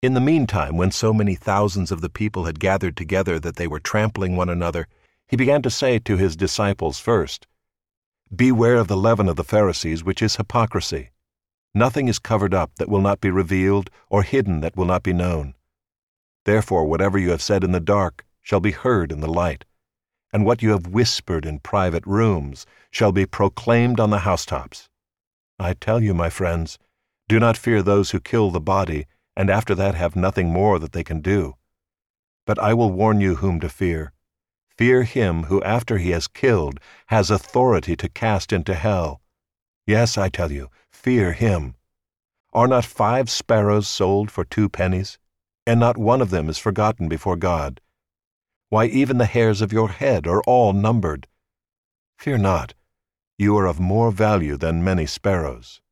In the meantime, when so many thousands of the people had gathered together that they were trampling one another, he began to say to his disciples first, "Beware of the leaven of the Pharisees, which is hypocrisy. Nothing is covered up that will not be revealed, or hidden that will not be known. Therefore whatever you have said in the dark shall be heard in the light, and what you have whispered in private rooms shall be proclaimed on the housetops. I tell you, my friends, do not fear those who kill the body, and after that have nothing more that they can do. But I will warn you whom to fear. Fear him who after he has killed has authority to cast into hell. Yes, I tell you, fear him. Are not 5 sparrows sold for 2 pennies? And not one of them is forgotten before God. Why, even the hairs of your head are all numbered. Fear not, you are of more value than many sparrows.